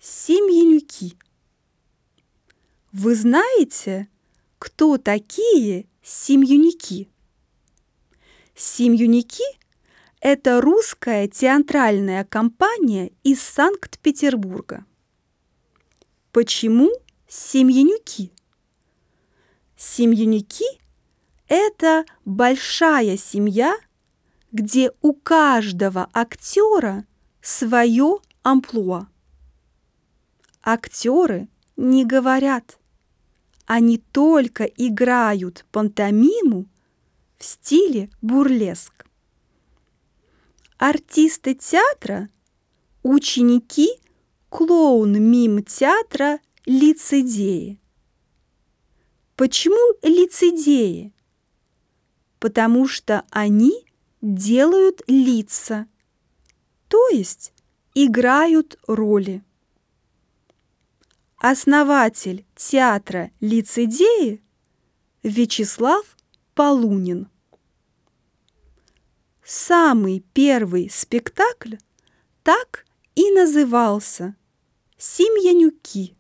Семьянюки. Вы знаете, кто такие семьянюки? Семьянюки – это русская театральная компания из Санкт-Петербурга. Почему семьянюки? Семьянюки – это большая семья, где у каждого актера свое амплуа. Актеры не говорят, они только играют пантомиму в стиле бурлеск. Артисты театра – ученики клоун-мим-театра лицедеи. Почему лицедеи? Потому что они делают лица, то есть играют роли. Основатель театра лицедеи Вячеслав Полунин. Самый первый спектакль так и назывался «Семьянюки».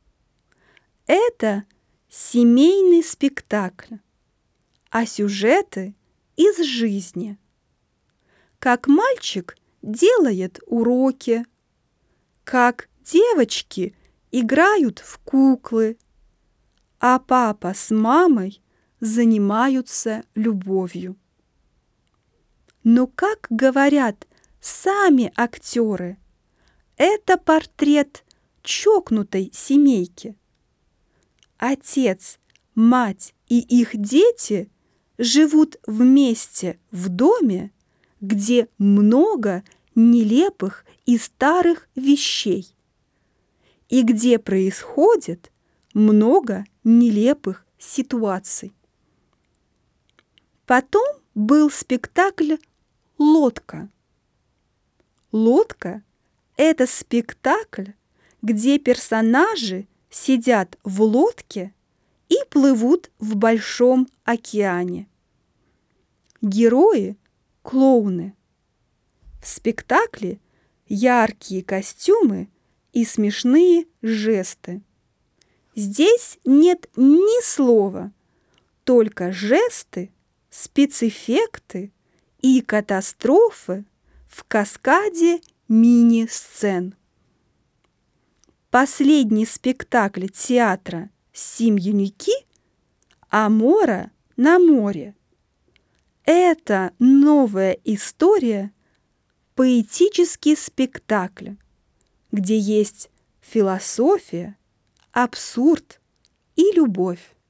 Это семейный спектакль, а сюжеты из жизни. Как мальчик делает уроки, как девочки играют в куклы, а папа с мамой занимаются любовью. Но, как говорят сами актеры, это портрет чокнутой семейки. Отец, мать и их дети живут вместе в доме, где много нелепых и старых вещей, и где происходит много нелепых ситуаций. Потом был спектакль «Лодка». «Лодка» – это спектакль, где персонажи сидят в лодке и плывут в большом океане. Герои – клоуны. В спектакле яркие костюмы и смешные жесты. Здесь нет ни слова, только жесты, спецэффекты и катастрофы в каскаде мини-сцен. Последний спектакль театра «Семьянюки» «Амора на море». Это новая история, поэтический спектакль, где есть философия, абсурд и любовь.